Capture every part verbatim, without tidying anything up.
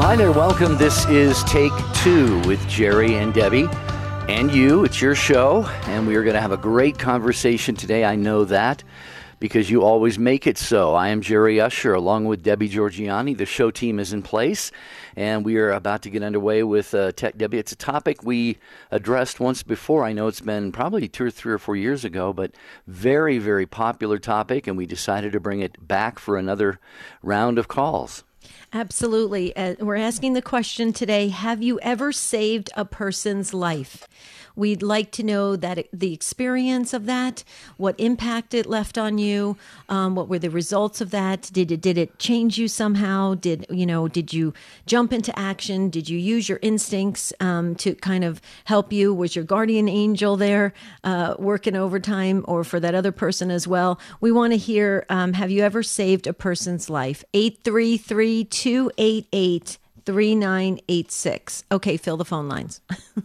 Hi there, welcome. This is Take Two with Jerry and Debbie. And you, it's your show, and we are going to have a great conversation today. I know that because you always make it so. I am Jerry Usher, along with Debbie Georgiani. The show team is in place, and we are about to get underway with uh, Tech Debbie. It's a topic we addressed once before. I know it's been probably two or three or four years ago, but very, very popular topic, and we decided to bring it back for another round of calls. Absolutely. Uh, we're asking the question today, have you ever saved a person's life? We'd like to know that the experience of that, what impact it left on you, um, what were the results of that? Did it did it change you somehow? Did you know? Did you jump into action? Did you use your instincts um, to kind of help you? Was your guardian angel there uh, working overtime, or for that other person as well? We want to hear. Um, have you ever saved a person's life? eight three three, two eight eight, three nine eight six. Okay, fill the phone lines.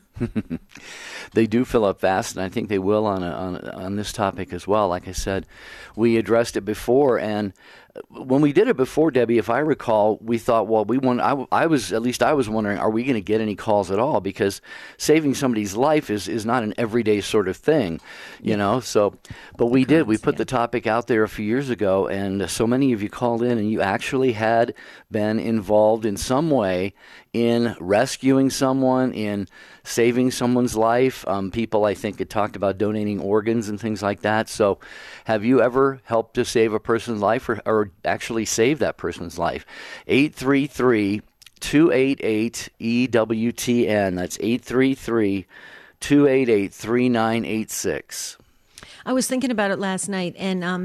They do fill up fast, and I think they will on a, on on this topic as well. Like I said, we addressed it before, and when we did it before, Debbie, if I recall, we thought, well, we want. I, I was at least I was wondering, are we going to get any calls at all? Because saving somebody's life is, is not an everyday sort of thing, you yeah. know. So, but we did. We put yeah. the topic out there a few years ago, and so many of you called in, and you actually had been involved in some way in rescuing someone, in saving someone's life. Um, people, I think, had talked about donating organs and things like that. So have you ever helped to save a person's life or, or actually save that person's life? eight three three, two eight eight, E W T N. That's eight three three, two eight eight, three nine eight six. I was thinking about it last night, and um,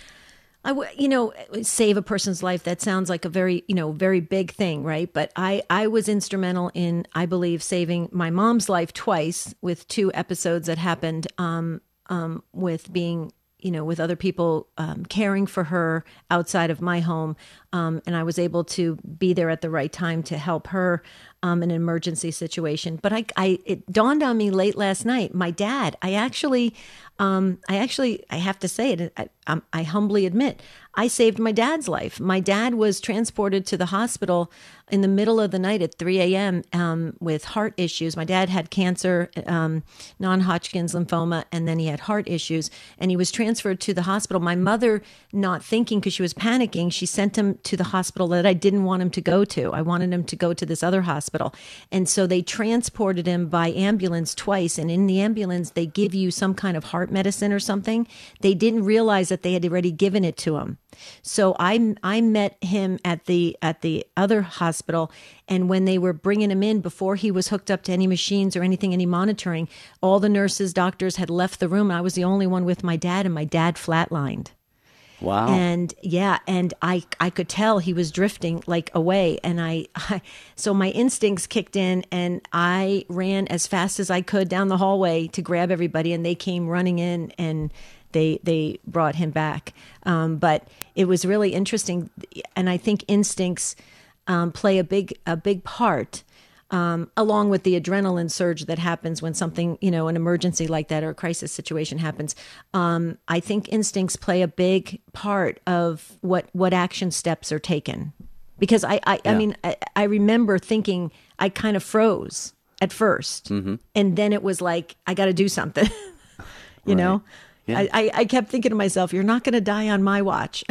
I w- you know, save a person's life, that sounds like a very, you know, very big thing, right? But I, I was instrumental in, I believe, saving my mom's life twice with two episodes that happened um, um, with being, you know, with other people um, caring for her outside of my home. Um, and I was able to be there at the right time to help her um, in an emergency situation. But I, I, it dawned on me late last night, my dad, I actually... Um, I actually, I have to say it, I, I, I humbly admit, I saved my dad's life. My dad was transported to the hospital in the middle of the night at three a.m. Um, with heart issues. My dad had cancer, um, non-Hodgkin's lymphoma, and then he had heart issues, and he was transferred to the hospital. My mother, not thinking because she was panicking, she sent him to the hospital that I didn't want him to go to. I wanted him to go to this other hospital. And so they transported him by ambulance twice, and in the ambulance, they give you some kind of heart medicine or something. They didn't realize that they had already given it to him. So I I met him at the at the other hospital, and when they were bringing him in, before he was hooked up to any machines or anything, any monitoring, all the nurses, doctors had left the room. I was the only one with my dad, and my dad flatlined. Wow. And yeah, and I I could tell he was drifting like away, and I, I so my instincts kicked in, and I ran as fast as I could down the hallway to grab everybody, and they came running in, and they they brought him back. Um, but it was really interesting, and I think instincts um, play a big a big part. Um, along with the adrenaline surge that happens when something, you know, an emergency like that or a crisis situation happens. Um, I think instincts play a big part of what, what action steps are taken. Because I, I, yeah. I mean, I, I remember thinking I kind of froze at first. Mm-hmm. And then it was like, I got to do something, you right. know? Yeah. I, I, I kept thinking to myself, you're not going to die on my watch,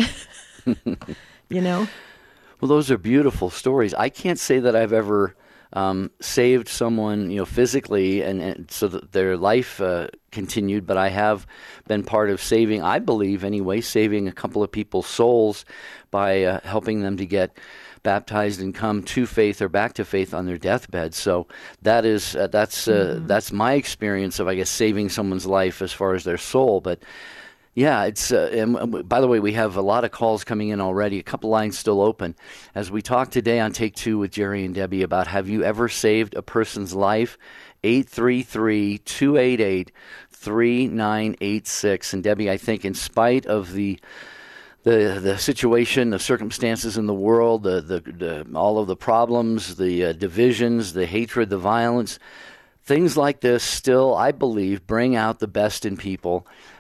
you know? Well, those are beautiful stories. I can't say that I've ever... Um, saved someone, you know, physically, and, and so that their life uh, continued. But I have been part of saving, I believe anyway, saving a couple of people's souls by uh, helping them to get baptized and come to faith or back to faith on their deathbed. So that is uh, that's uh, mm-hmm. that's my experience of, I guess, saving someone's life as far as their soul. But yeah, it's. Uh, and by the way, we have a lot of calls coming in already. A couple lines still open. As we talk today on Take Two with Jerry and Debbie about have you ever saved a person's life? eight three three, two eight eight, three nine eight six. And Debbie, I think in spite of the the the situation, the circumstances in the world, the the, the all of the problems, the uh, divisions, the hatred, the violence, things like this still, I believe, bring out the best in people.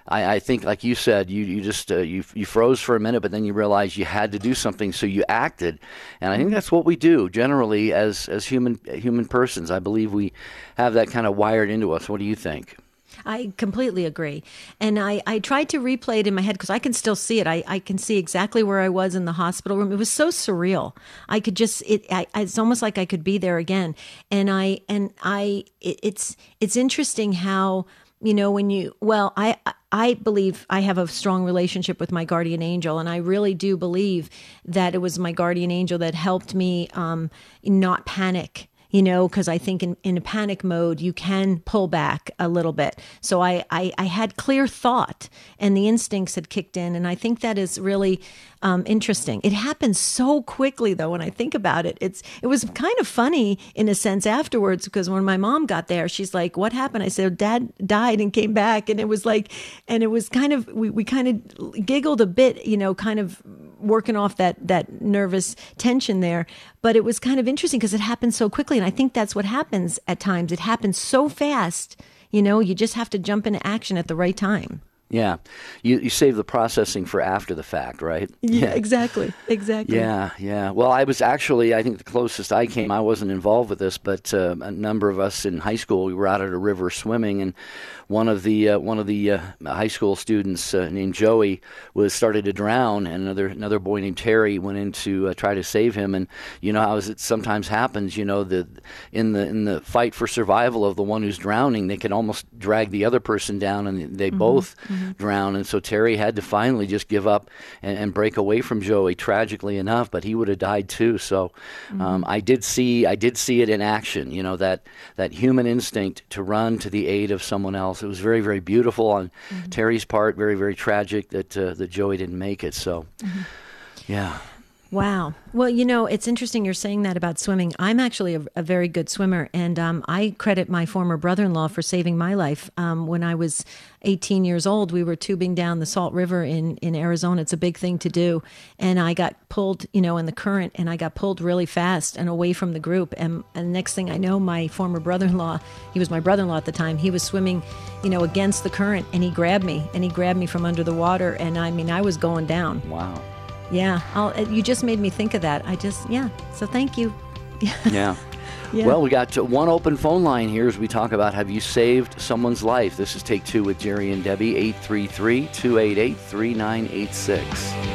I, I think, like you said, you you just uh, you you froze for a minute, but then you realized you had to do something, so you acted. And I think that's what we do generally as as human human persons. I believe we have that kind of wired into us. What do you think? I completely agree. And I, I tried to replay it in my head because I can still see it. I, I can see exactly where I was in the hospital room. It was so surreal. I could just, it, I, it's almost like I could be there again. And I, and I, it, it's, it's interesting how, you know, when you, well, I, I believe I have a strong relationship with my guardian angel, and I really do believe that it was my guardian angel that helped me um, not panic. You know, because I think in, in a panic mode, you can pull back a little bit. So I, I, I had clear thought and the instincts had kicked in. And I think that is really um, interesting. It happened so quickly, though, when I think about it. It's It was kind of funny in a sense afterwards, because when my mom got there, she's like, what happened? I said, Dad died and came back. And it was like, and it was kind of, we, we kind of giggled a bit, you know, kind of working off that that nervous tension there. But it was kind of interesting because it happened so quickly. And I think that's what happens at times. It happens so fast, you know, you just have to jump into action at the right time. Yeah. You you save the processing for after the fact, right? Yeah, exactly. Exactly. Yeah, yeah. Well, I was actually, I think the closest I came, I wasn't involved with this, but uh, a number of us in high school, we were out at a river swimming, and one of the uh, one of the uh, high school students uh, named Joey was started to drown, and another another boy named Terry went in to uh, try to save him. And you know how it sometimes happens, you know, the in the in the fight for survival of the one who's drowning, they can almost drag the other person down, and they mm-hmm. both mm-hmm. drown. And so Terry had to finally just give up and, and break away from Joey, tragically enough, but he would have died too. So mm-hmm. um, I did see I did see it in action, you know, that that human instinct to run to the aid of someone else. It was very, very beautiful on mm-hmm. Terry's part, very, very tragic that uh, that Joey didn't make it. So, mm-hmm. yeah. Wow. Well, you know, it's interesting you're saying that about swimming. I'm actually a, a very good swimmer, and um, I credit my former brother-in-law for saving my life. Um, when I was eighteen years old, we were tubing down the Salt River in, in Arizona. It's a big thing to do. And I got pulled, you know, in the current, and I got pulled really fast and away from the group. And, and next thing I know, my former brother-in-law, he was my brother-in-law at the time, he was swimming, you know, against the current, and he grabbed me, and he grabbed me from under the water. And I mean, I was going down. Wow. Yeah, I'll, you just made me think of that. I just, yeah, so thank you. yeah. yeah. Well, we got one open phone line here as we talk about have you saved someone's life. This is Take Two with Jerry and Debbie, eight three three, two eight eight, three nine eight six.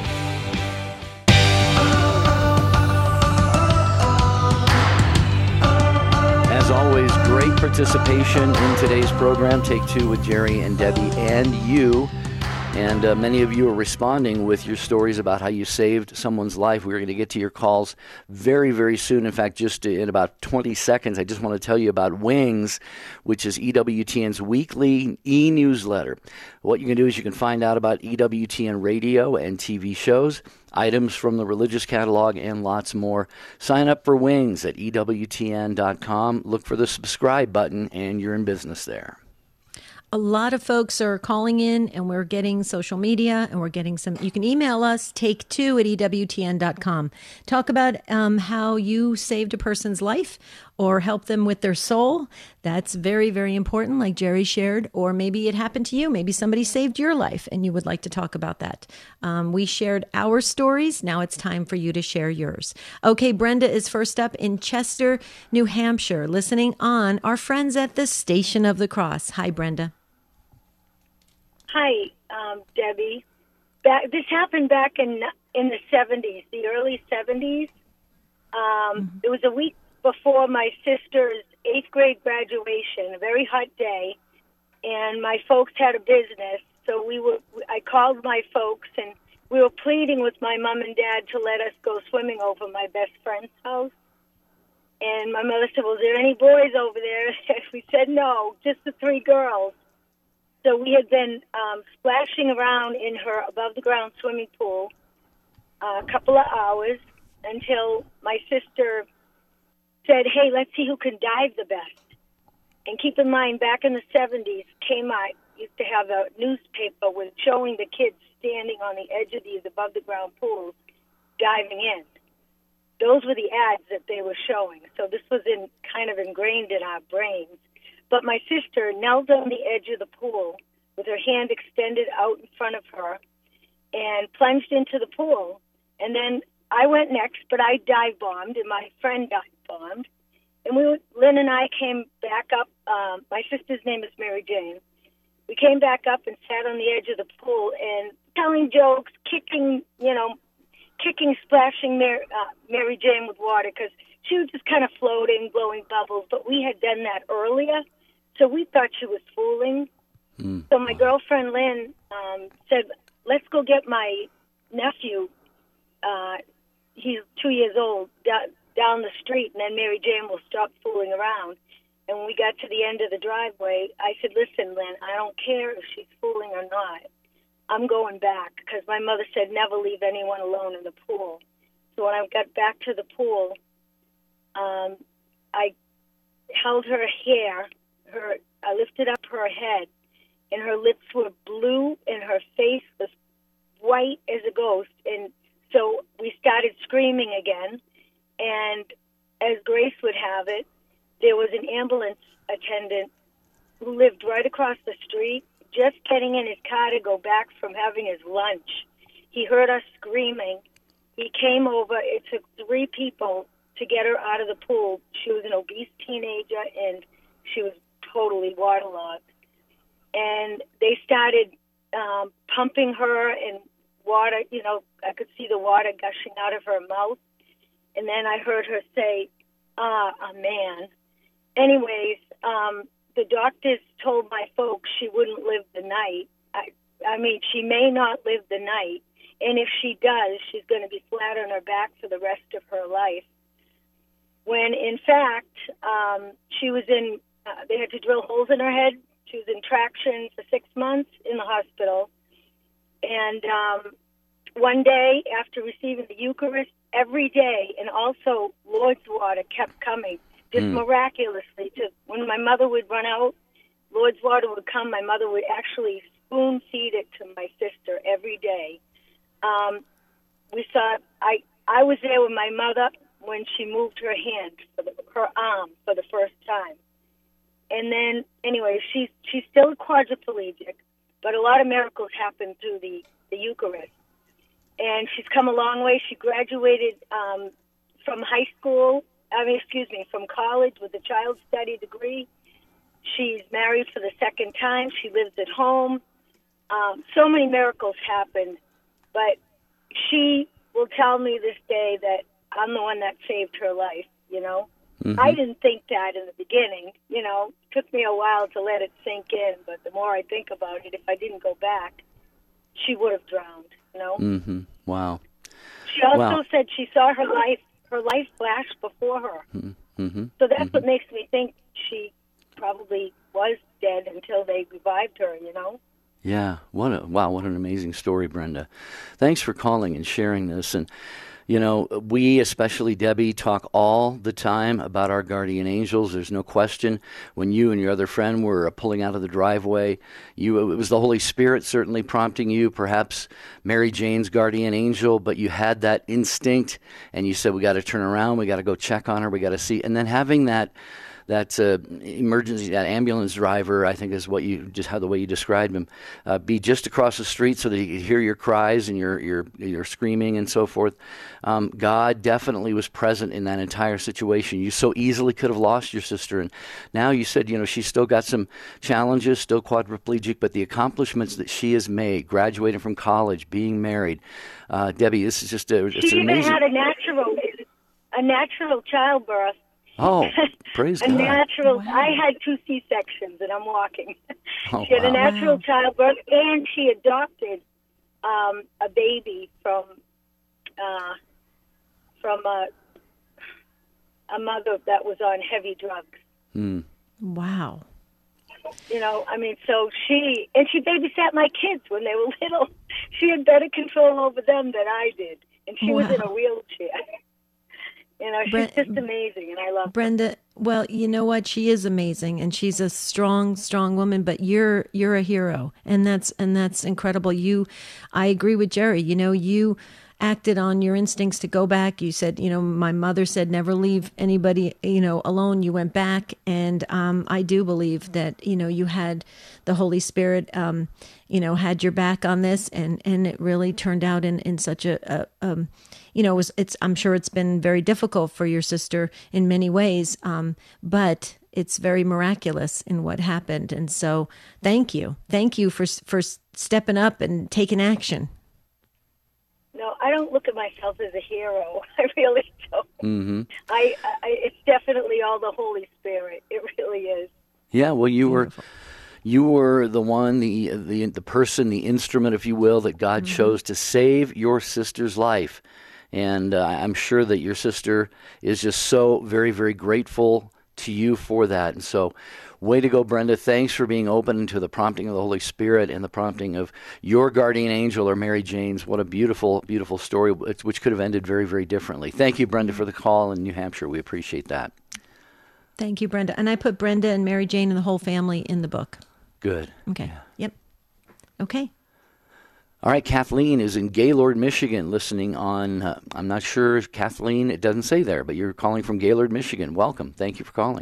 As always, great participation in today's program, Take Two with Jerry and Debbie and you. And uh, many of you are responding with your stories about how you saved someone's life. We're going to get to your calls very, very soon. In fact, just in about twenty seconds, I just want to tell you about Wings, which is E W T N's weekly e-newsletter. What you can do is you can find out about E W T N radio and T V shows, items from the religious catalog, and lots more. Sign up for Wings at E W T N dot com. Look for the subscribe button, and you're in business there. A lot of folks are calling in, and we're getting social media, and we're getting some. You can email us, take two at E W T N dot com. Talk about um, how you saved a person's life or helped them with their soul. That's very, very important, like Jerry shared. Or maybe it happened to you. Maybe somebody saved your life, and you would like to talk about that. Um, we shared our stories. Now it's time for you to share yours. Okay, Brenda is first up in Chester, New Hampshire, listening on our friends at the Station of the Cross. Hi, Brenda. Hi, um, Debbie. Back, this happened back in in the seventies, the early seventies. Um, mm-hmm. It was a week before my sister's eighth grade graduation, a very hot day, and my folks had a business. So we were. I called my folks, and we were pleading with my mom and dad to let us go swimming over my best friend's house. And my mother said, "Was there any boys over there?" We said, "No, just the three girls." So we had been um, splashing around in her above-the-ground swimming pool uh, a couple of hours until my sister said, "Hey, let's see who can dive the best." And keep in mind, back in the seventies, Kmart used to have a newspaper with showing the kids standing on the edge of these above-the-ground pools diving in. Those were the ads that they were showing. So this was in kind of ingrained in our brains. But my sister knelt on the edge of the pool with her hand extended out in front of her and plunged into the pool. And then I went next, but I dive bombed, and my friend dive bombed. And we, were, Lynn and I came back up. Um, my sister's name is Mary Jane. We came back up and sat on the edge of the pool and telling jokes, kicking, you know, kicking, splashing Mary, uh, Mary Jane with water because she was just kind of floating, blowing bubbles. But we had done that earlier, so we thought she was fooling. Mm. So my girlfriend Lynn um, said, let's go get my nephew. Uh, he's two years old, down, down the street, and then Mary Jane will stop fooling around. And when we got to the end of the driveway, I said, listen, Lynn, I don't care if she's fooling or not. I'm going back because my mother said never leave anyone alone in the pool. So when I got back to the pool, um, I held her hair. Her, I lifted up her head, and her lips were blue, and her face was white as a ghost. And so we started screaming again. And as Grace would have it, there was an ambulance attendant who lived right across the street, just getting in his car to go back from having his lunch. He heard us screaming. He came over. It took three people to get her out of the pool. She was an obese teenager, and she was totally waterlogged. And they started um, pumping her, and water, you know, I could see the water gushing out of her mouth. And then I heard her say, ah, a man. Anyways, um, the doctors told my folks she wouldn't live the night. I, I mean, she may not live the night, and if she does, she's going to be flat on her back for the rest of her life. When, in fact, um, she was in, uh, they had to drill holes in her head. She was in traction for six months in the hospital. And um, one day, after receiving the Eucharist, every day, and also Lord's water kept coming. Just mm. miraculously, to when my mother would run out, Lord's water would come. My mother would actually spoon feed it to my sister every day. Um, we saw. I I was there with my mother when she moved her hand, for the, her arm, for the first time. And then, anyway, she's she's still quadriplegic, but a lot of miracles happen through the the Eucharist. And she's come a long way. She graduated um, from high school. I mean, excuse me, from college with a child study degree. She's married for the second time. She lives at home. Um, so many miracles happened, but she will tell me this day that I'm the one that saved her life, you know. Mm-hmm. I didn't think that in the beginning, you know. It took me a while to let it sink in, but the more I think about it, if I didn't go back, she would have drowned, you know. Mm-hmm. Wow. She also wow. said she saw her life her life flash before her. Mm-hmm. So that's mm-hmm. what makes me think she probably was dead until they revived her, you know? Yeah. What a, wow, what an amazing story, Brenda. Thanks for calling and sharing this. And, you know, we, especially Debbie, talk all the time about our guardian angels. There's no question. When you and your other friend were pulling out of the driveway, you it was the Holy Spirit certainly prompting you, perhaps Mary Jane's guardian angel, but you had that instinct and you said, we got to turn around, we got to go check on her, we got to see. And then having that that uh, emergency, that ambulance driver, I think is what you, just how the way you described him, uh, be just across the street so that he could hear your cries and your your your screaming and so forth. Um, God definitely was present in that entire situation. You so easily could have lost your sister, and now you said, you know, she's still got some challenges, still quadriplegic, but the accomplishments that she has made, graduating from college, being married, uh, Debbie, this is just a, it's she amazing. She even had a natural, a natural childbirth. Oh, praise a God. natural. Wow. I had two C-sections, and I'm walking. Oh, she had wow. a natural Wow. childbirth, and she adopted um, a baby from uh, from a, a mother that was on heavy drugs. Mm. Wow. You know, I mean, so she, and she babysat my kids when they were little. She had better control over them than I did, and she Wow. was in a wheelchair. You know, she's Bre- just amazing, and I love her. Brenda, well, you know what? She is amazing, and she's a strong, strong woman. But you're you're a hero, and that's and that's incredible. You, I agree with Jerry. You know, you acted on your instincts to go back. You said, you know, my mother said never leave anybody, you know, alone. You went back, and um, I do believe that, you know, you had the Holy Spirit, um, you know, had your back on this, and, and it really turned out in, in such a, a um, you know, it was, it's, I'm sure it's been very difficult for your sister in many ways, um, but it's very miraculous in what happened. And so thank you. Thank you for, for stepping up and taking action. No, I don't look at myself as a hero. I really don't. Mm-hmm. I, I, it's definitely all the Holy Spirit. It really is. Yeah, well, you Beautiful. were you were the one, the the the person, the instrument, if you will, that God mm-hmm. chose to save your sister's life. And uh, I'm sure that your sister is just so very, very grateful to you for that. And so, way to go, Brenda. Thanks for being open to the prompting of the Holy Spirit and the prompting of your guardian angel or Mary Jane's. What a beautiful, beautiful story, which could have ended very, very differently. Thank you, Brenda, for the call in New Hampshire. We appreciate that. Thank you, Brenda. And I put Brenda and Mary Jane and the whole family in the book. Good. Okay. Yeah. Yep. Okay. All right, Kathleen is in Gaylord, Michigan, listening on, uh, I'm not sure, Kathleen, it doesn't say there, but you're calling from Gaylord, Michigan. Welcome. Thank you for calling.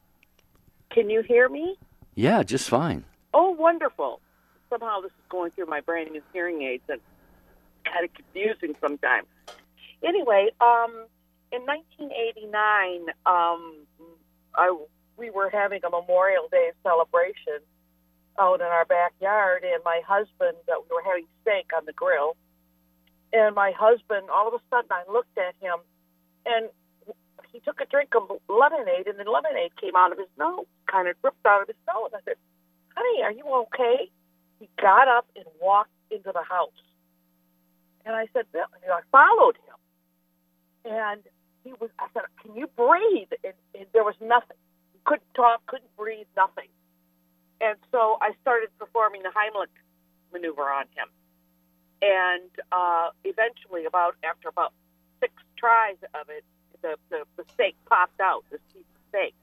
Can you hear me? Yeah, just fine. Oh, wonderful. Somehow this is going through my brand new hearing aids and kind of confusing sometimes. Anyway, um, in nineteen eighty-nine, um, I, we were having a Memorial Day celebration out in our backyard, and my husband, uh, we were having steak on the grill, and my husband, all of a sudden, I looked at him, and he took a drink of lemonade, and the lemonade came out of his nose, kind of dripped out of his nose. I said, honey, are you okay? He got up and walked into the house. And I said, Bill, and I followed him. And he was, I said, can you breathe? And, and there was nothing. He couldn't talk, couldn't breathe, nothing. And so I started performing the Heimlich maneuver on him. And uh, eventually, about after about six tries of it, the, the, the steak popped out, this piece of steak.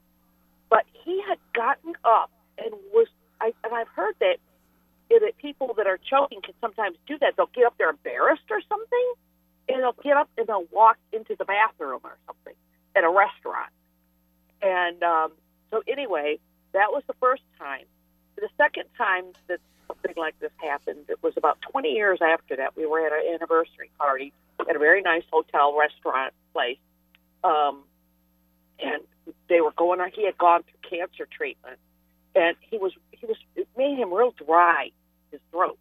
But he had gotten up and was, I, and I've heard that, that people that are choking can sometimes do that. They'll get up there embarrassed or something, and they'll get up and they'll walk into the bathroom or something at a restaurant. And um, so anyway, that was the first time. The second time that something like this happened, it was about twenty years after that. We were at an anniversary party at a very nice hotel restaurant place. Um, and they were going on, he had gone through cancer treatment. And he was, he was, it made him real dry, his throat.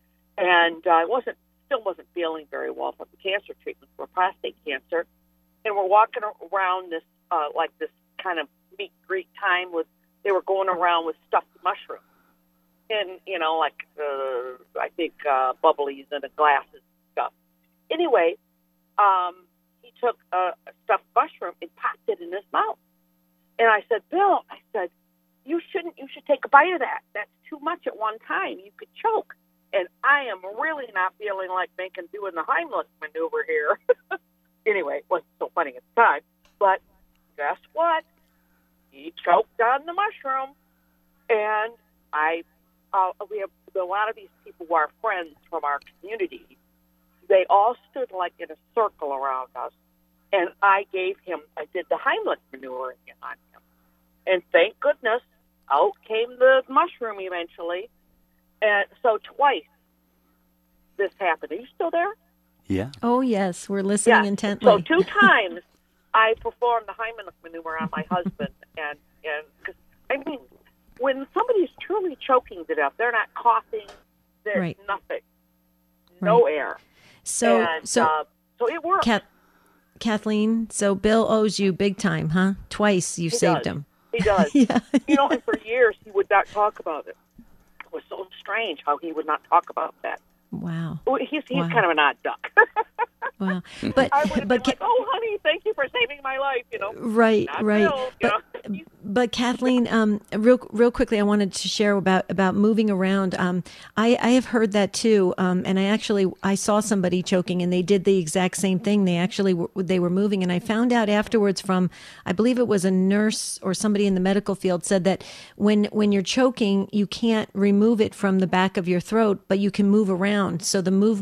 And I uh, wasn't, still wasn't feeling very well from the cancer treatment for prostate cancer. And we're walking around this, uh, like this kind of meet greet time with, they were going around with stuffed mushrooms. And, you know, like, uh, I think, uh, bubblies and glasses and stuff. Anyway, um, he took a, a stuffed mushroom and popped it in his mouth. And I said, Bill, I said, you shouldn't, you should take a bite of that. That's too much at one time. You could choke. And I am really not feeling like making, doing the Heimlich maneuver here. Anyway, it wasn't so funny at the time. But guess what? He choked on the mushroom. And I, uh, we have a lot of these people who are friends from our community. They all stood like in a circle around us. And I gave him, I did the Heimlich maneuver on him. And thank goodness, out came the mushroom eventually. And so twice this happened. Are you still there? Yeah. Oh, yes. We're listening yeah. intently. So two times I performed the Heimlich maneuver on my husband. And, and cause, I mean, when somebody's truly choking to death, they're not coughing. There's right. nothing. No right. air. So, and, so, uh, so it worked. Kat, Kathleen, so Bill owes you big time, huh? Twice you he saved does. him. He does. yeah. You know, and for years he would not talk about it. It was so strange how he would not talk about that. Wow. Well, he's he's wow. kind of an odd duck. Wow. But I would have but been like, oh, honey, thank you for saving my life, you know. Right, Not right. Bill, but, you know? but Kathleen, um, real real quickly, I wanted to share about, about moving around. Um, I, I have heard that too, um, and I actually I saw somebody choking, and they did the exact same thing. They actually were, they were moving, and I found out afterwards from, I believe it was a nurse or somebody in the medical field said that when when you're choking, you can't remove it from the back of your throat, but you can move around. So the movement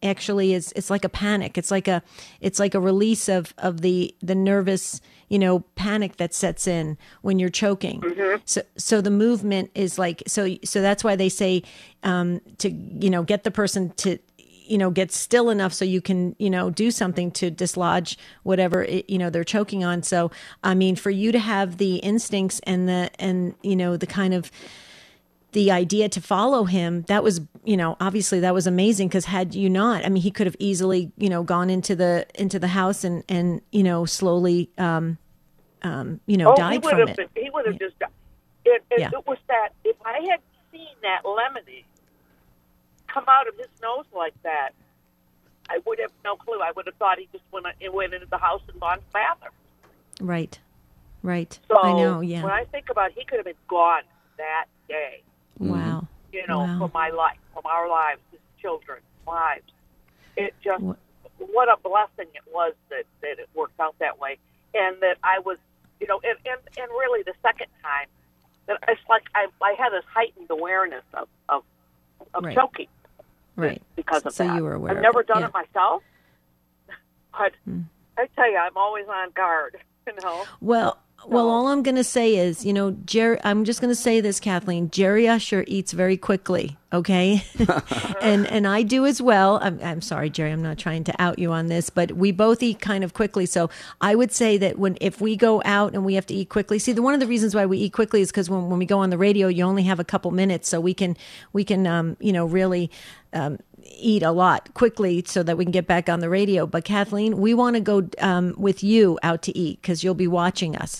actually is, it's like a panic. It's like a, it's like a release of, of the, the nervous, you know, panic that sets in when you're choking. Mm-hmm. So, so the movement is like, so, so that's why they say, um, to, you know, get the person to, you know, get still enough so you can, you know, do something to dislodge whatever, it, you know, they're choking on. So, I mean, for you to have the instincts and the, and, you know, the kind of, the idea to follow him, that was, you know, obviously that was amazing, because had you not, I mean, he could have easily, you know, gone into the, into the house and, and, you know, slowly, um, um, you know, oh, died he would from have it. Been, he would have Yeah. just died. It, it, Yeah. it was that, if I had seen that lemonade come out of his nose like that, I would have no clue. I would have thought he just went, went into the house and gone to the bathroom. Right. Right. So I know. Yeah. when I think about it, he could have been gone that day. Wow. You know, Wow. from my life, from our lives, his children's lives. It just, What- what a blessing it was that, that it worked out that way. And that I was, you know, and, and, and really the second time, that it's like I, I had this heightened awareness of, of, of Right. choking. Right. Because of So that. you were aware I've of never it, done yeah. it myself, but Mm. I tell you, I'm always on guard, you know. Well, well, So- all I'm going to say is, you know, Jerry, I'm just going to say this, Kathleen, Jerry Usher eats very quickly. Okay. and, and I do as well. I'm, I'm sorry, Jerry, I'm not trying to out you on this, but we both eat kind of quickly. So I would say that when, if we go out and we have to eat quickly, see, the, one of the reasons why we eat quickly is because when, when we go on the radio, you only have a couple minutes. So we can, we can, um, you know, really, um, eat a lot quickly so that we can get back on the radio. But Kathleen, we want to go um, with you out to eat, because you'll be watching us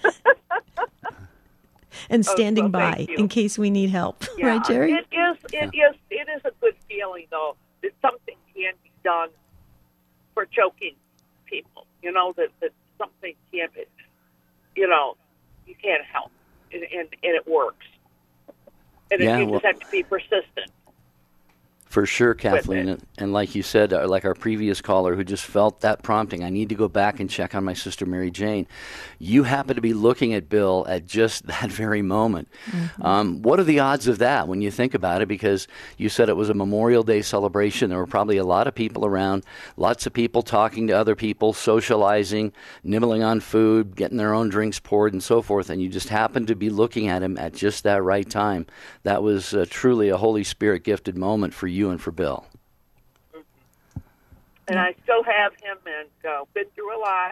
and standing Oh, so by thank you. in case we need help. Yeah, Right, Jerry? It is. It is. It is a good feeling, though, that something can be done for choking people. You know, that, that something can be, you know, you can't help, and, and, and it works. And Yeah, it, you well- just have to be persistent. For sure, Kathleen. it. And, and like you said, uh, like our previous caller who just felt that prompting, I need to go back and check on my sister Mary Jane. You happen to be looking at Bill at just that very moment. Mm-hmm. Um, what are the odds of that when you think about it? Because you said it was a Memorial Day celebration. There were probably a lot of people around, lots of people talking to other people, socializing, nibbling on food, getting their own drinks poured and so forth. And you just happened to be looking at him at just that right time. That was uh, truly a Holy Spirit gifted moment for you. You and for Bill. Mm-hmm. And I still have him, and uh, been through a lot,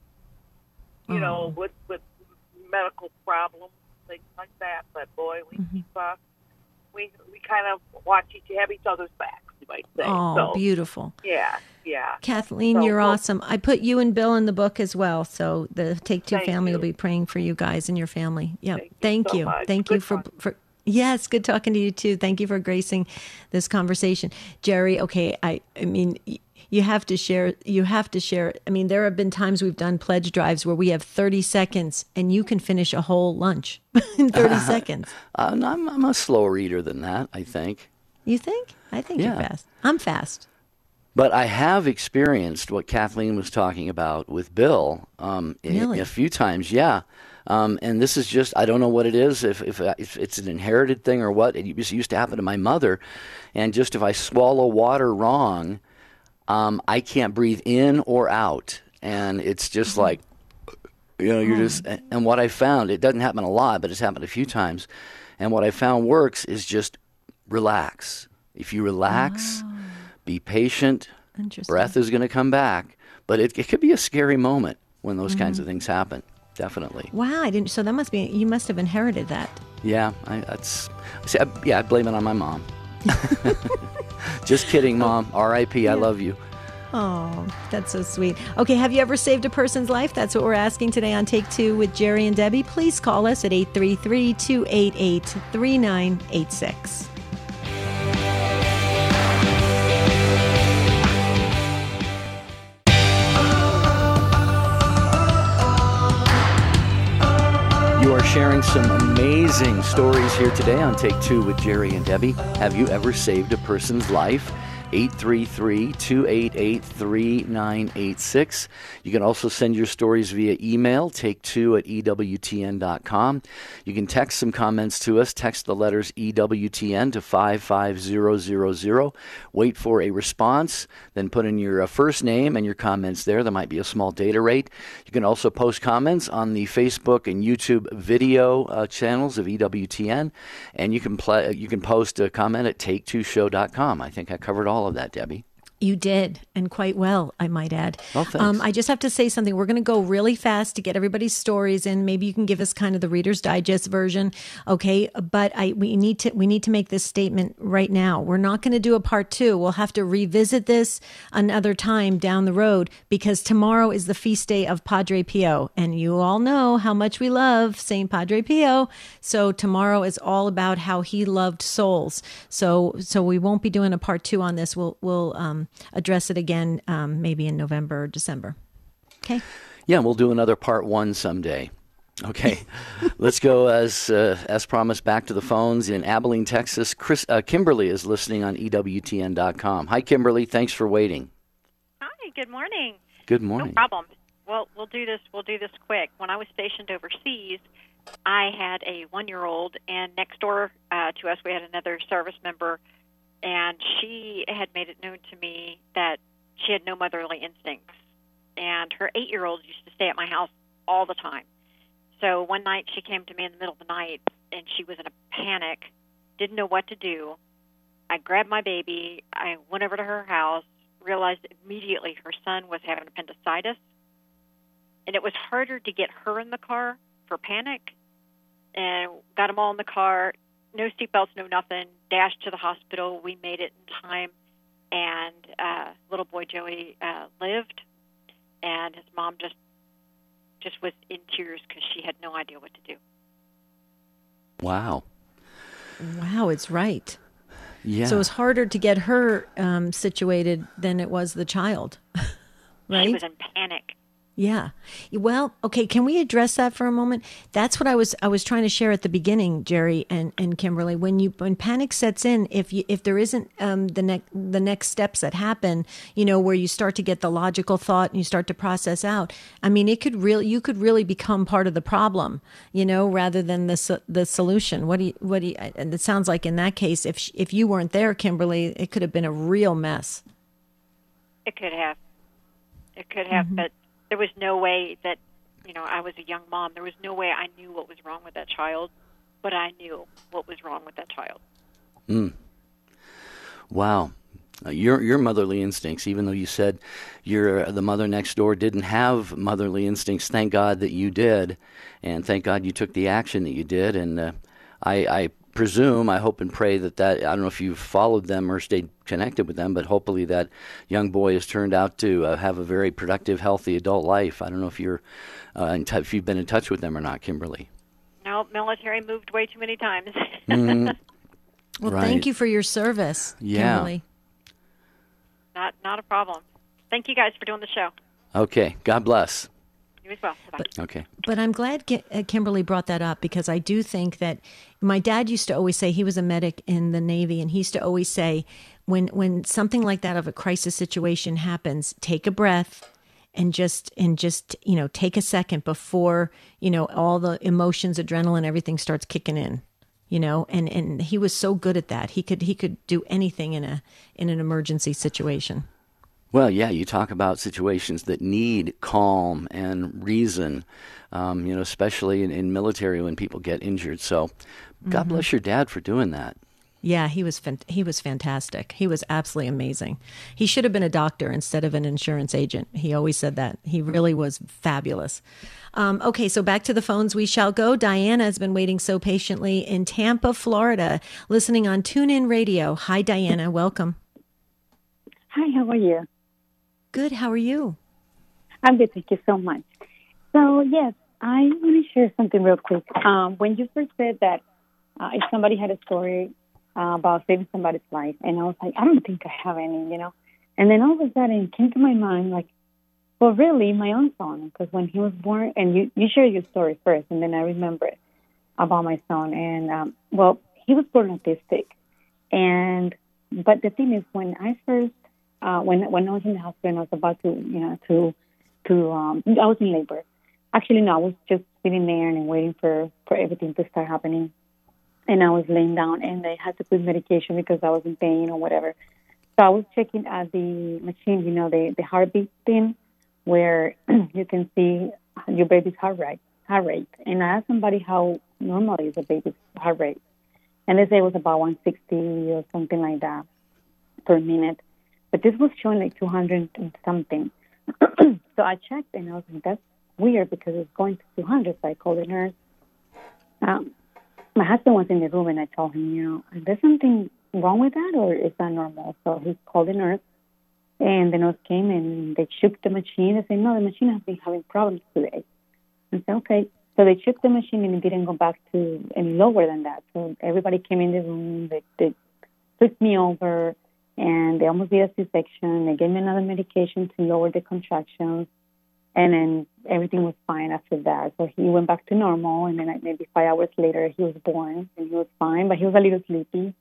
you Oh. know, with with medical problems, things like that. But boy, we Mm-hmm. keep uh, we we kind of watch each have each other's backs, you might say. Oh, so, beautiful. Yeah, yeah. Kathleen, So, you're well- awesome. I put you and Bill in the book as well. So the Take Two Thank family you. will be praying for you guys and your family. Yeah. Thank you Thank so you. much. Thank Good you for, talking. for, yes, good talking to you too. Thank you for gracing this conversation. Jerry, okay, I, I mean, y- you have to share, you have to share. I mean, there have been times we've done pledge drives where we have thirty seconds and you can finish a whole lunch in thirty seconds. Uh, I'm, I'm a slower eater than that, I think. You think? I think Yeah. you're fast. I'm fast. But I have experienced what Kathleen was talking about with Bill um, i- Really? a few times, yeah. Um, and this is just, I don't know what it is, if, if, if it's an inherited thing or what. It just used to happen to my mother. And just if I swallow water wrong, um, I can't breathe in or out. And it's just like, you know, you're just, and what I found, it doesn't happen a lot, but it's happened a few times. And what I found works is just relax. If you relax, be patient, Interesting. breath is going to come back. But it, it could be a scary moment when those kinds of things happen. Definitely. Wow, I didn't. So that must be, you must have inherited that. Yeah, I, that's, see, I, yeah, I blame it on my mom. Just kidding, Mom. R I P I love you. Oh, that's so sweet. Okay, have you ever saved a person's life? That's what we're asking today on Take Two with Jerry and Debbie. Please call us at eight three three, two eight eight, three nine eight six. You are sharing some amazing stories here today on Take Two with Jerry and Debbie. Have you ever saved a person's life? eight three three, two eight eight, three nine eight six. You can also send your stories via email, take two at E W T N dot com. You can text some comments to us. Text the letters E W T N to five five zero zero zero. Wait for a response, then put in your uh, first name and your comments there. There might be a small data rate. You can also post comments on the Facebook and YouTube video uh, channels of E W T N, and you can play. You can post a comment at take two show dot com. I think I covered all of that, Debbie. You did, and quite well, I might add. Oh, thanks. Um, I just have to say something. We're going to go really fast to get everybody's stories in. Maybe you can give us kind of the Reader's Digest version, okay? But I we need to we need to make this statement right now. We're not going to do a part two. We'll have to revisit this another time down the road because tomorrow is the feast day of Padre Pio, and you all know how much we love Saint Padre Pio. So tomorrow is all about how he loved souls. So so we won't be doing a part two on this. We'll we'll um. address it again um, maybe in November or December. Okay? Yeah, we'll do another part one someday. Okay, let's go as uh, as promised back to the phones in Abilene, Texas. Chris, uh, Kimberly is listening on E W T N dot com. Hi, Kimberly. Thanks for waiting. Hi, good morning. Good morning. No problem. Well, we'll do this. We'll do this quick. When I was stationed overseas, I had a one-year-old, and next door uh, to us, we had another service member. And she had made it known to me that she had no motherly instincts. And her eight-year-old used to stay at my house all the time. So one night she came to me in the middle of the night, and she was in a panic, didn't know what to do. I grabbed my baby. I went over to her house, realized immediately her son was having appendicitis. And it was harder to get her in the car for panic. And got them all in the car. No seatbelts, no nothing, dashed to the hospital. We made it in time, and uh, little boy Joey uh, lived, and his mom just just was in tears because she had no idea what to do. Wow. Wow, it's right. Yeah. So it was harder to get her um, situated than it was the child, right? She was in panic. Yeah. Well, okay. Can we address that for a moment? That's what I was I was trying to share at the beginning, Jerry and, and Kimberly. When you when panic sets in, if you if there isn't um, the next the next steps that happen, you know, where you start to get the logical thought and you start to process out. I mean, it could really you could really become part of the problem, you know, rather than the the solution. What do you what do you? And it sounds like in that case, if if you weren't there, Kimberly, it could have been a real mess. It could have. It could have, mm-hmm. but. There was no way that, you know, I was a young mom. There was no way I knew what was wrong with that child, but I knew what was wrong with that child. Mm. Wow. Uh, your your motherly instincts, even though you said your uh, the mother next door didn't have motherly instincts, thank God that you did, and thank God you took the action that you did. And uh, I, I presume, I hope and pray that that, I don't know if you've followed them or stayed connected with them, but hopefully that young boy has turned out to uh, have a very productive, healthy adult life. I don't know if you're uh, in t- if you've been in touch with them or not, Kimberly. No, military moved way too many times. Mm-hmm. Well, right. Thank you for your service, yeah. Kimberly. Not, not a problem. Thank you guys for doing the show. Okay. God bless. You as well. Bye-bye. But, okay. But I'm glad Ki- uh, Kimberly brought that up because I do think that my dad used to always say, he was a medic in the Navy, and he used to always say, when when something like that of a crisis situation happens, take a breath and just and just you know take a second before you know all the emotions, adrenaline, everything starts kicking in. You know, and, and he was so good at that. He could he could do anything in a in an emergency situation. Well, yeah, you talk about situations that need calm and reason, um, you know, especially in, in military when people get injured. So God mm-hmm. bless your dad for doing that. Yeah, he was fan- he was fantastic. He was absolutely amazing. He should have been a doctor instead of an insurance agent. He always said that. He really was fabulous. Um, okay, so back to the phones we shall go. Diana has been waiting so patiently in Tampa, Florida, listening on TuneIn Radio. Hi, Diana. Welcome. Hi, how are you? Good. How are you? I'm good. Thank you so much. So, yes, I want to share something real quick. Um, when you first said that uh, if somebody had a story uh, about saving somebody's life, and I was like, I don't think I have any, you know. And then all of a sudden it came to my mind, like, well, really, my own son, because when he was born, and you, you share your story first, and then I remember it about my son. And, um, well, he was born autistic. And but the thing is, when I first, uh, when when I was in the hospital and I was about to, you know, to, to, um, I was in labor. Actually, no, I was just sitting there and waiting for, for everything to start happening. And I was laying down, and they had to put medication because I was in pain or whatever. So I was checking at the machine, you know, the, the heartbeat thing, where you can see your baby's heart rate. Heart rate. And I asked somebody how normal is a baby's heart rate. And they say it was about one sixty or something like that per minute. But this was showing like two hundred and something. So I checked, and I was like, that's weird because it's going to two hundred. So I called the nurse. Um, my husband was in the room, and I told him, you know, is there something wrong with that, or is that normal? So he called the nurse, and the nurse came, and they shook the machine. They said, no, the machine has been having problems today. I said, okay. So they shook the machine, and it didn't go back to any lower than that. So everybody came in the room. They, they took me over, and they almost did a C-section. They gave me another medication to lower the contractions. And then everything was fine after that. So he went back to normal, and then like maybe five hours later, he was born, and he was fine, but he was a little sleepy.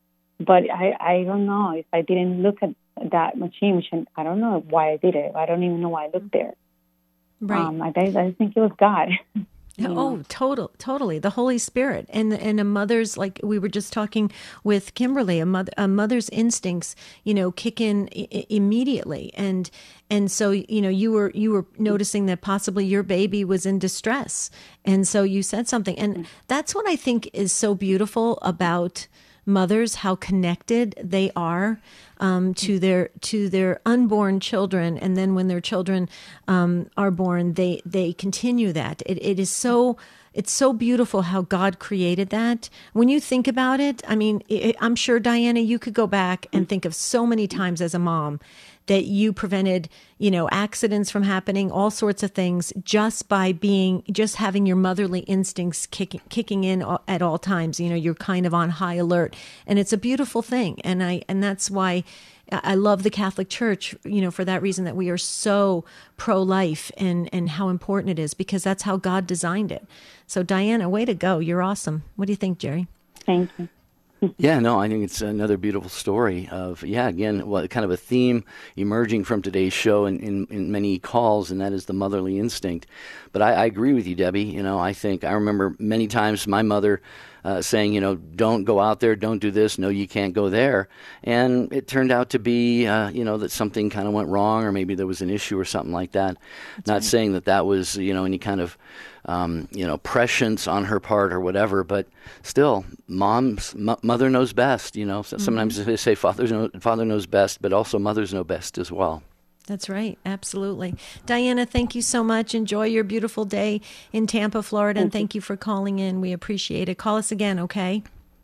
But I, I don't know if I didn't look at that machine, which I don't know why I did it. I don't even know why I looked there. Right. Um, I, I think it was God. Oh, know? total, totally. The Holy Spirit and and a mother's, like we were just talking with Kimberly, a mother, a mother's instincts, you know, kick in I- immediately, and and so you know you were you were noticing that possibly your baby was in distress, and so you said something, and that's what I think is so beautiful about mothers, how connected they are um, to their to their unborn children, and then when their children um, are born, they they continue that. It it is so it's so beautiful how God created that. When you think about it, I mean, it, I'm sure Diana, you could go back and think of so many times as a mom that you prevented, you know, accidents from happening, all sorts of things, just by being, just having your motherly instincts kicking, kicking in at all times. You know, you're kind of on high alert, and it's a beautiful thing. And I, and that's why I love the Catholic Church, you know, for that reason, that we are so pro-life, and, and how important it is, because that's how God designed it. So Diana, way to go. You're awesome. What do you think, Jerry? Thank you. Yeah, no, I think it's another beautiful story of, yeah, again, well, kind of a theme emerging from today's show in, in, in many calls, and that is the motherly instinct. But I, I agree with you, Debbie. You know, I think I remember many times my mother uh, saying, you know, don't go out there, don't do this, no, you can't go there. And it turned out to be, uh, you know, that something kind of went wrong, or maybe there was an issue or something like that. That's Not right. saying that that was, you know, any kind of Um, you know, prescience on her part or whatever, but still, mom's m- mother knows best. You know, so sometimes mm-hmm. they say father know, father knows best, but also mothers know best as well. That's right, absolutely. Diana, thank you so much. Enjoy your beautiful day in Tampa, Florida, and thank you for calling in. We appreciate it. Call us again, okay?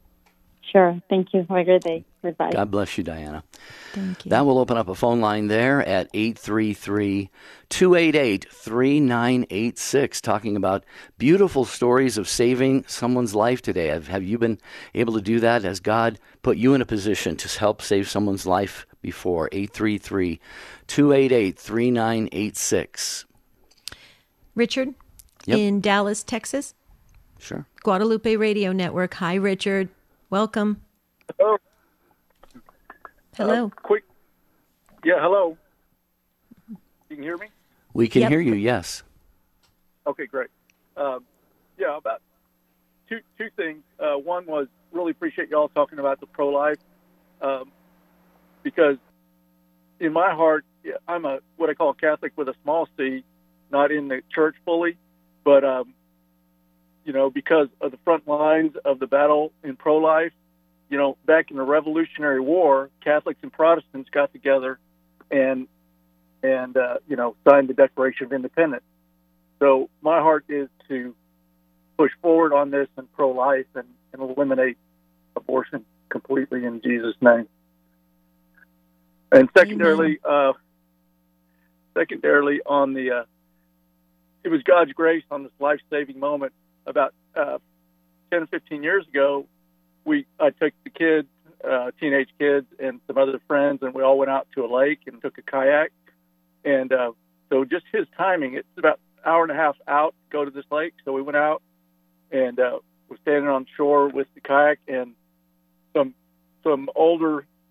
Sure. Thank you. Have a great day. Goodbye. God bless you, Diana. Thank you. That will open up a phone line there at eight three three, two eight eight, three nine eight six, talking about beautiful stories of saving someone's life today. Have, have you been able to do that? Has God put you in a position to help save someone's life before? eight three three, two eight eight, three nine eight six. Richard, yep. in Dallas, Texas? Sure. Guadalupe Radio Network. Hi, Richard. Welcome. Hello. Hello. Uh, quick. Yeah, hello. You can hear me? We can Yep. hear you, yes. Okay, great. Um, yeah, about two two things. Uh, one was really appreciate y'all talking about the pro-life, um, because in my heart, I'm a what I call a Catholic with a small c, not in the church fully, but um, you know, because of the front lines of the battle in pro-life. You know, back in the Revolutionary War, Catholics and Protestants got together and and uh, you know signed the Declaration of Independence. So my heart is to push forward on this and pro-life and, and eliminate abortion completely in Jesus' name. And secondarily, uh, secondarily on the uh, it was God's grace on this life-saving moment about uh, ten or fifteen years ago. We I took the kids, uh, teenage kids, and some other friends, and we all went out to a lake and took a kayak. And uh, so just his timing, it's about an hour and a half out to go to this lake. So we went out and uh, we're standing on shore with the kayak, and some some older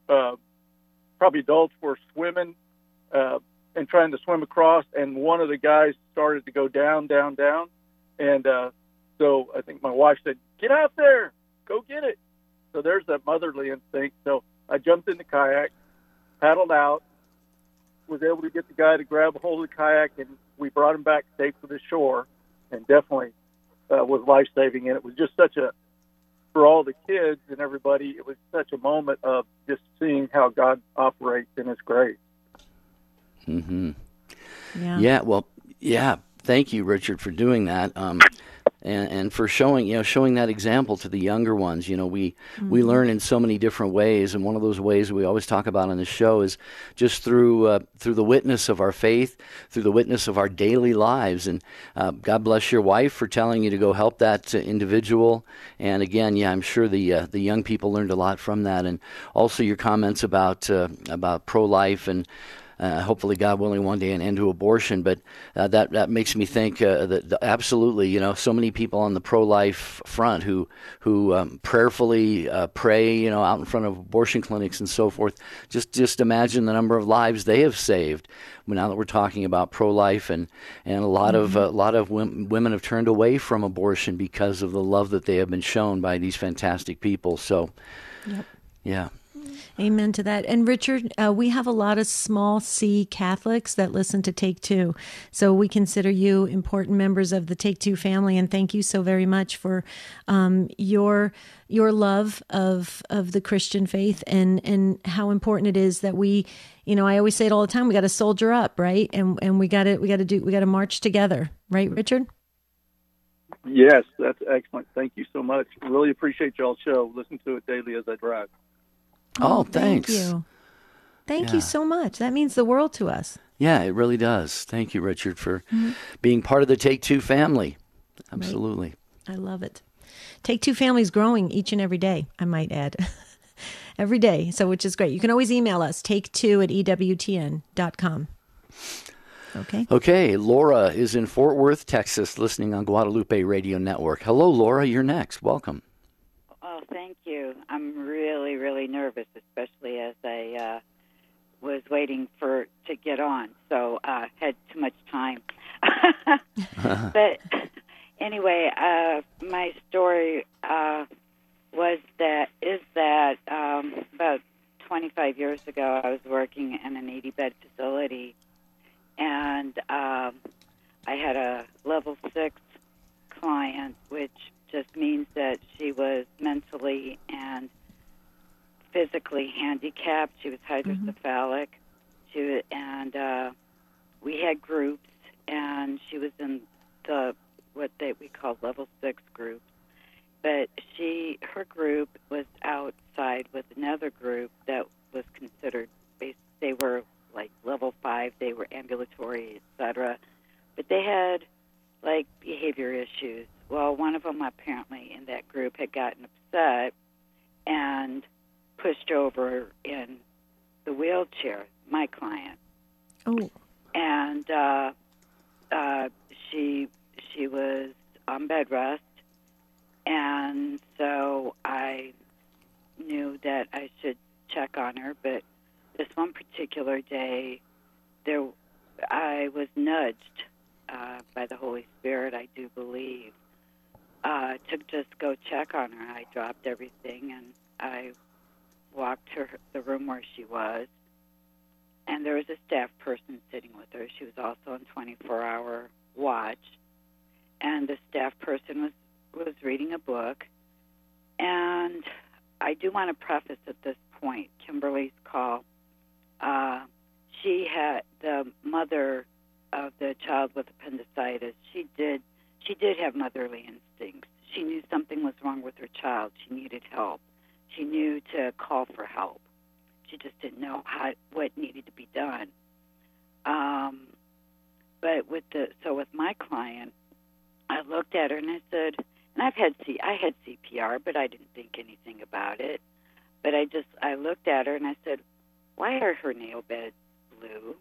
uh, probably adults were swimming uh, and trying to swim across, and one of the guys started to go down, down, down. And uh, so I think my wife said, "Get out there, go get it." So there's that motherly instinct. So I jumped in the kayak, paddled out, was able to get the guy to grab a hold of the kayak, and we brought him back safe to the shore, and definitely uh, was life-saving. And it was just such a, for all the kids and everybody, it was such a moment of just seeing how God operates in His grace. Mm-hmm. Yeah. Yeah. Well, yeah. Thank you, Richard, for doing that. Um, and, and for showing, you know, showing that example to the younger ones. You know, we, mm-hmm. we learn in so many different ways, and one of those ways we always talk about on the show is just through uh, through the witness of our faith, through the witness of our daily lives. And uh, God bless your wife for telling you to go help that uh, individual. And again, yeah, I'm sure the uh, the young people learned a lot from that, and also your comments about uh, about pro-life and. Uh, hopefully, God willing, one day an end to abortion. But uh, that that makes me think uh, that, that absolutely, you know, so many people on the pro-life front who who um, prayerfully uh, pray, you know, out in front of abortion clinics and so forth. Just just imagine the number of lives they have saved. Now that we're talking about pro-life, and and a lot mm-hmm. of a lot of women have turned away from abortion because of the love that they have been shown by these fantastic people. So, yep. yeah. Amen to that. And Richard, uh, we have a lot of small C Catholics that listen to Take Two. So we consider you important members of the Take Two family. And thank you so very much for um, your your love of of the Christian faith, and, and how important it is that we, you know, I always say it all the time, we got to soldier up, right? And and we got to we got to do we got to march together, right, Richard? Yes, that's excellent. Thank you so much. Really appreciate y'all's show. Listen to it daily as I drive. Oh, thanks. Thank you. Thank yeah. you so much. That means the world to us. Yeah, it really does. Thank you, Richard, for mm-hmm. being part of the Take Two family. Absolutely. Right. I love it. Take Two family is growing each and every day, I might add. Every day, so which is great. You can always email us, take two at E W T N dot com. Okay. Okay, Laura is in Fort Worth, Texas, listening on Guadalupe Radio Network. Hello, Laura. You're next. Welcome. Oh, thank you. I'm really, really nervous, especially as I uh, was waiting for to get on, so I uh, had too much time. But anyway, uh, my story uh, was that is that um, about twenty-five years ago, I was working in an eighty-bed facility, and um, I had a level six client, which just means that she was mentally and physically handicapped. She was hydrocephalic. Mm-hmm. She and uh, we had groups, and she was in the what they we call level six group. But she her group was outside with another group that was considered. They were like level five. They were ambulatory, et cetera. But they had like behavior issues. Well, one of them apparently in that group had gotten upset and pushed over in the wheelchair, my client. Oh. And uh, uh, she she was on bed rest, and so I knew that I should check on her. But this one particular day, there I was nudged uh, by the Holy Spirit, I do believe, Uh, to just go check on her. I dropped everything and I walked to her, the room where she was, and there was a staff person sitting with her. She was also on twenty-four hour watch, and the staff person was, was reading a book. And I do want to preface at this point Kimberly's call. Uh, she had the mother of the child with appendicitis. She did She did have motherly instincts. She knew something was wrong with her child. She needed help. She knew to call for help. She just didn't know how what needed to be done. Um, but with the so with my client, I looked at her and I said, and I've had C I had C P R, but I didn't think anything about it. But I just I looked at her and I said, "Why are her nail beds blue?"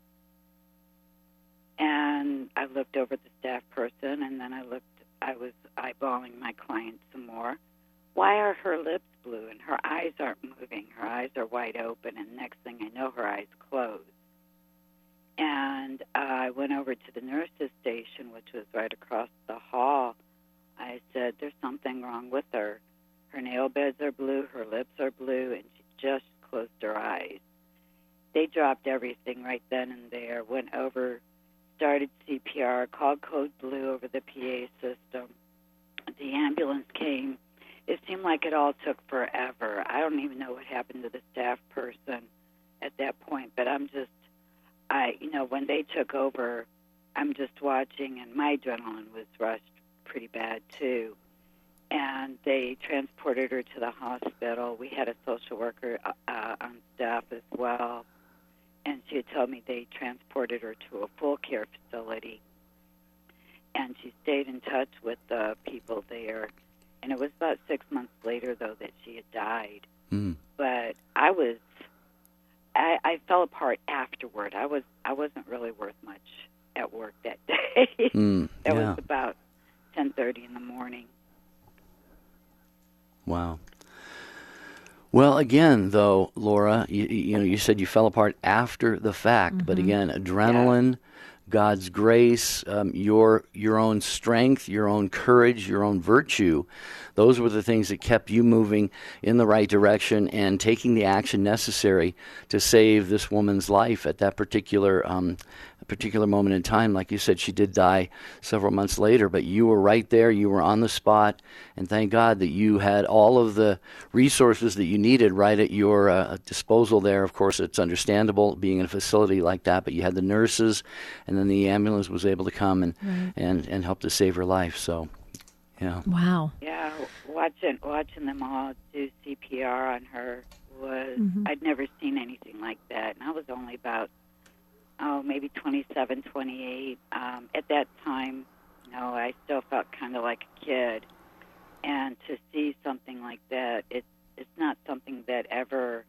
And I looked over at the staff person, and then I looked, I was eyeballing my client some more. Why are her lips blue, and her eyes aren't moving. Her eyes are wide open, and next thing I know, her eyes close. And uh, I went over to the nurse's station, which was right across the hall. I said, there's something wrong with her. Her nail beds are blue, her lips are blue, and she just closed her eyes. They dropped everything right then and there, went over, started C P R, called Code Blue over the P A system. The ambulance came. It seemed like it all took forever. I don't even know what happened to the staff person at that point, but I'm just, I, you know, when they took over, I'm just watching, and my adrenaline was rushed pretty bad too. And they transported her to the hospital. We had a social worker uh, on staff as well, and she had told me they transported her to a full care facility. And she stayed in touch with the people there. And it was about six months later, though, that she had died. Mm. But I was, I, I fell apart afterward. I was, I wasn't really worth much at work that day. Mm, that yeah. was about ten thirty in the morning. Wow. Well, again, though, Laura, you, you know, you said you fell apart after the fact, mm-hmm. but again, adrenaline, yeah. God's grace, um, your your own strength, your own courage, your own virtue, those were the things that kept you moving in the right direction and taking the action necessary to save this woman's life at that particular um, particular moment in time. Like you said, she did die several months later, but you were right there, you were on the spot, and thank God that you had all of the resources that you needed right at your uh, disposal there. Of course, it's understandable being in a facility like that, but you had the nurses, and then the ambulance was able to come and, right. and, and help to save her life. So, yeah. Wow. Yeah, watching watching them all do C P R on her was, mm-hmm. I'd never seen anything like that. And I was only about, oh, maybe twenty-seven, twenty-eight. Um, at that time, you know, I still felt kind of like a kid. And to see something like that, it, it's not something that ever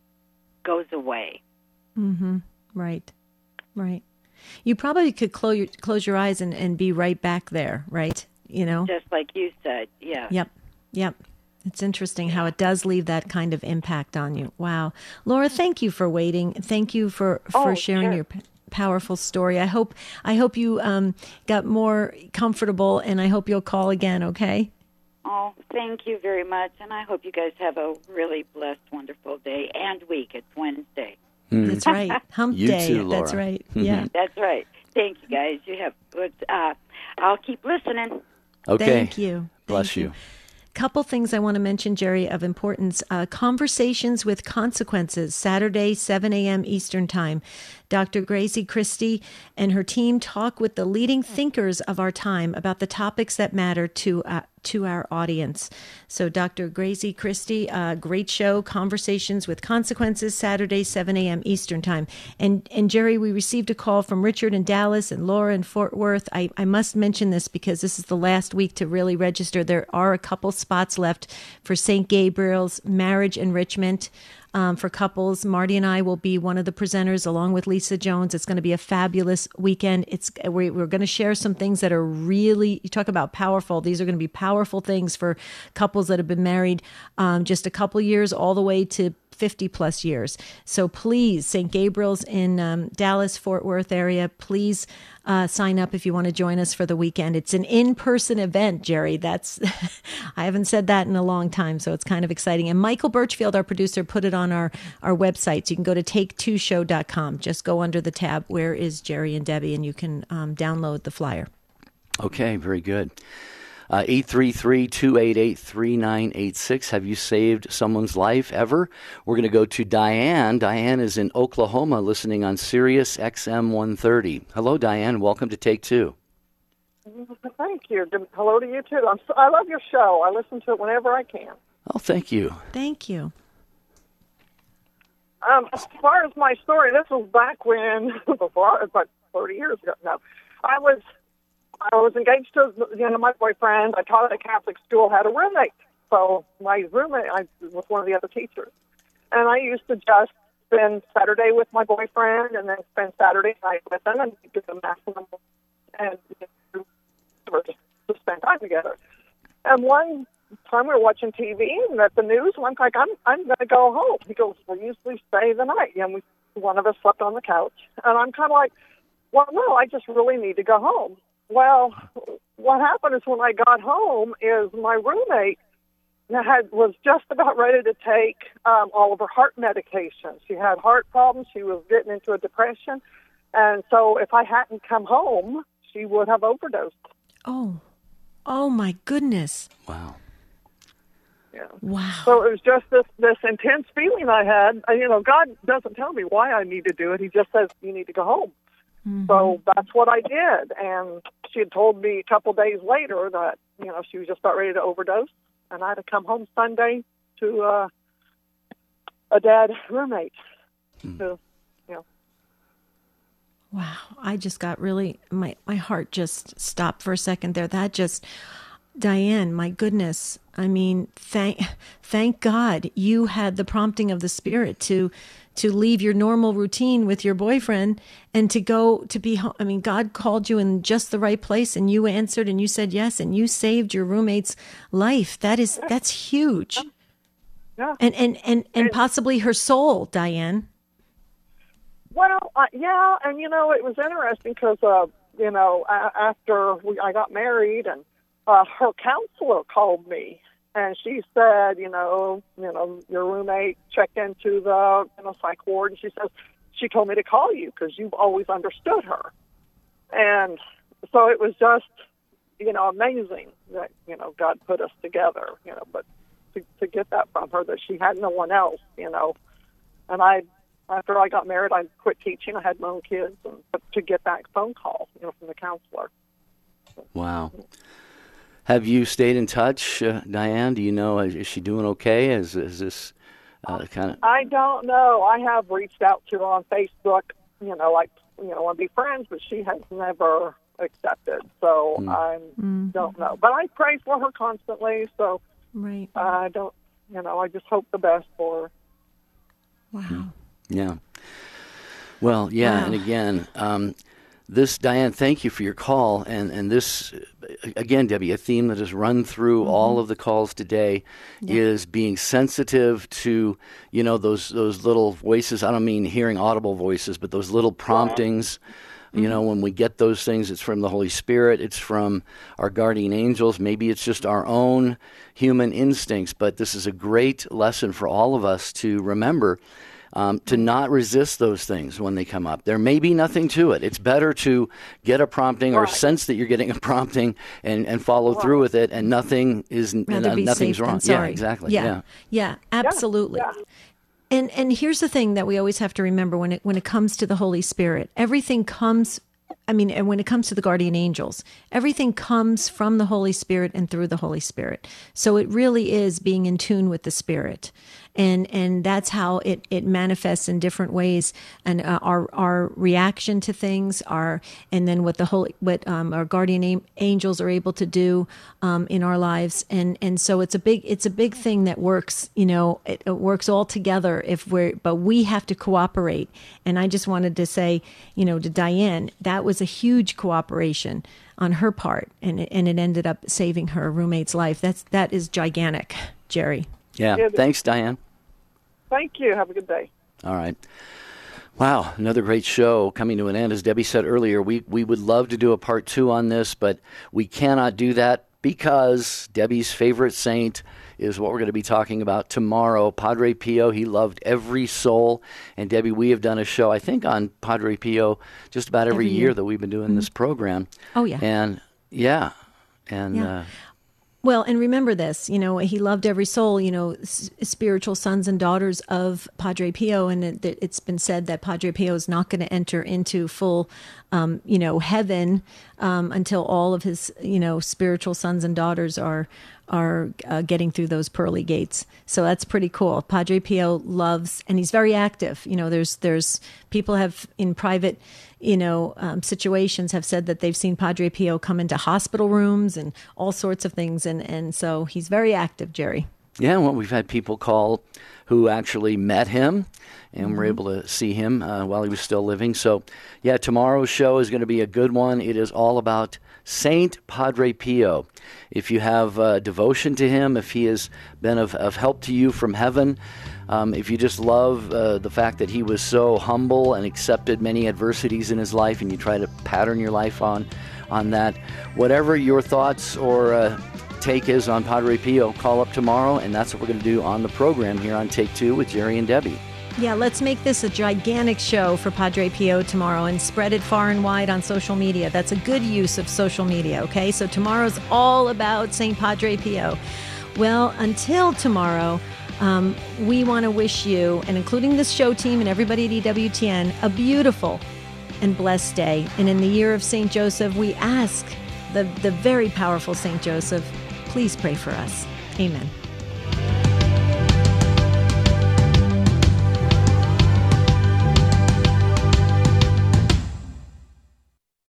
goes away. Mm-hmm. Right, right. You probably could close your, close your eyes and, and be right back there, right? You know? Just like you said, yeah. Yep, yep. It's interesting how it does leave that kind of impact on you. Wow. Laura, thank you for waiting. Thank you for, for oh, sharing sure. your p- powerful story. I hope I hope you um, got more comfortable, and I hope you'll call again, okay? Oh, thank you very much, and I hope you guys have a really blessed, wonderful day and week. It's Wednesday. Mm. That's right. Hump you day. Too, Laura. That's right. Yeah. That's right. Thank you, guys. You have good. Uh, I'll keep listening. Okay. Thank you. Bless Thank you. you. Couple things I want to mention, Jerry, of importance. Uh, Conversations with Consequences, Saturday, seven a.m. Eastern Time. Doctor Grazie Christie and her team talk with the leading thinkers of our time about the topics that matter to uh, to our audience. So Doctor Grazie Christie, uh, great show, Conversations with Consequences, Saturday, seven a.m. Eastern Time. And and Jerry, we received a call from Richard in Dallas and Laura in Fort Worth. I, I must mention this because this is the last week to really register. There are a couple spots left for Saint Gabriel's Marriage Enrichment. Um, for couples. Marty and I will be one of the presenters along with Lisa Jones. It's going to be a fabulous weekend. It's we're, we're going to share some things that are really, you talk about powerful. These are going to be powerful things for couples that have been married um, just a couple years all the way to fifty plus years. So please, Saint Gabriel's in um, Dallas, Fort Worth area, please uh, sign up if you want to join us for the weekend. It's an in-person event, Jerry. That's I haven't said that in a long time, so it's kind of exciting. And Michael Birchfield, our producer, put it on our, our website. So you can go to take two show dot com. Just go under the tab, Where is Jerry and Debbie? And you can um, download the flyer. Okay, very good. Uh, eight three three, two eight eight, three nine eight six. Have you saved someone's life ever? We're going to go to Diane. Diane is in Oklahoma listening on Sirius X M one thirty. Hello, Diane. Welcome to Take Two. Thank you. Hello to you, too. I'm so, I love your show. I listen to it whenever I can. Oh, thank you. Thank you. Um, as far as my story, this was back when, before, about thirty years ago. No, I was I was engaged to you know, my boyfriend. I taught at a Catholic school, had a roommate. So my roommate I, was one of the other teachers. And I used to just spend Saturday with my boyfriend and then spend Saturday night with him and do the maximum and you know, just to spend time together. And one time we were watching T V and at the news, and I'm like, I'm I'm going to go home. He goes, we usually stay the night. And we, one of us slept on the couch. And I'm kind of like, well, no, I just really need to go home. Well, what happened is when I got home is my roommate had was just about ready to take um, all of her heart medication. She had heart problems. She was getting into a depression. And so if I hadn't come home, she would have overdosed. Oh, oh my goodness. Wow. Yeah. Wow. So it was just this, this intense feeling I had. And, you know, God doesn't tell me why I need to do it. He just says, you need to go home. Mm-hmm. So that's what I did. And she had told me a couple days later that, you know, she was just about ready to overdose. And I had to come home Sunday to uh, a dad roommate. Mm. So, you know. Wow. I just got really, my, my heart just stopped for a second there. That just, Diane, my goodness. I mean, thank, thank God you had the prompting of the Spirit to, to leave your normal routine with your boyfriend and to go to be home. I mean, God called you in just the right place and you answered and you said yes and you saved your roommate's life. That is, that's huge. Yeah. And, and, and, and possibly her soul, Diane. Well, uh, yeah. And, you know, it was interesting because, uh, you know, uh, after we, I got married and uh, her counselor called me. And she said, you know, you know, your roommate checked into the you know, psych ward, and she says she told me to call you because you've always understood her. And so it was just, you know, amazing that you know God put us together. You know, but to, to get that from her that she had no one else, you know. And I, after I got married, I quit teaching. I had my own kids, and to get that phone call, you know, from the counselor. Wow. Have you stayed in touch, uh, Diane? Do you know, is, is she doing okay? Is, is this uh, kind of... I don't know. I have reached out to her on Facebook, you know, like, you know, want to be friends, but she has never accepted. So mm. I mm-hmm. don't know. But I pray for her constantly, so right. I don't, you know, I just hope the best for her. Wow. Yeah. Well, yeah, wow. And again... Um, This, Diane, thank you for your call. And, and this, again, Debbie, a theme that has run through mm-hmm. all of the calls today yeah. is being sensitive to, you know, those those little voices. I don't mean hearing audible voices, but those little promptings. Mm-hmm. You know, when we get those things, it's from the Holy Spirit. It's from our guardian angels. Maybe it's just our own human instincts. But this is a great lesson for all of us to remember. Um, to not resist those things when they come up. There may be nothing to it. It's better to get a prompting or right. sense that you're getting a prompting and, and follow right. through with it, and nothing is uh, nothing's wrong. Yeah, exactly. Yeah, yeah, yeah absolutely. Yeah. Yeah. And and here's the thing that we always have to remember when it when it comes to the Holy Spirit. Everything comes. I mean, and when it comes to the guardian angels, everything comes from the Holy Spirit and through the Holy Spirit. So it really is being in tune with the Spirit. And and that's how it, it manifests in different ways, and uh, our our reaction to things, our and then what the holy what um, our guardian a- angels are able to do um, in our lives, and and so it's a big it's a big thing that works. You know, it, it works all together if we're but we have to cooperate. And I just wanted to say, you know, to Diane, that was a huge cooperation on her part, and it, and it ended up saving her roommate's life. That's that is gigantic, Jerry. Yeah. yeah. Thanks, Diane. Thank you. Have a good day. All right. Wow, another great show coming to an end. As Debbie said earlier, we, we would love to do a part two on this, but we cannot do that because Debbie's favorite saint is what we're going to be talking about tomorrow. Padre Pio, he loved every soul. And Debbie, we have done a show, I think, on Padre Pio just about every, every year. year that we've been doing mm-hmm. this program. Oh, yeah. And, yeah. And, yeah. uh Well, and remember this, you know, he loved every soul, you know, s- spiritual sons and daughters of Padre Pio. And it, it's been said that Padre Pio is not going to enter into full, um, you know, heaven um, until all of his, you know, spiritual sons and daughters are are uh, getting through those pearly gates. So that's pretty cool. Padre Pio loves, and he's very active. You know, there's there's people have in private, you know, um, situations have said that they've seen Padre Pio come into hospital rooms and all sorts of things. And, and so he's very active, Jerry. Yeah, well, we've had people call who actually met him and mm-hmm. were able to see him uh, while he was still living. So, yeah, tomorrow's show is going to be a good one. It is all about Saint Padre Pio. If you have uh, devotion to him, if he has been of, of help to you from heaven, um, if you just love uh, the fact that he was so humble and accepted many adversities in his life, and you try to pattern your life on, on that, whatever your thoughts or uh, take is on Padre Pio, call up tomorrow, and that's what we're going to do on the program here on Take Two with Jerry and Debbie. Yeah, let's make this a gigantic show for Padre Pio tomorrow and spread it far and wide on social media. That's a good use of social media, okay? So tomorrow's all about Saint Padre Pio. Well, until tomorrow, um, we want to wish you, and including this show team and everybody at E W T N, a beautiful and blessed day. And in the year of Saint Joseph, we ask the, the very powerful Saint Joseph, please pray for us. Amen.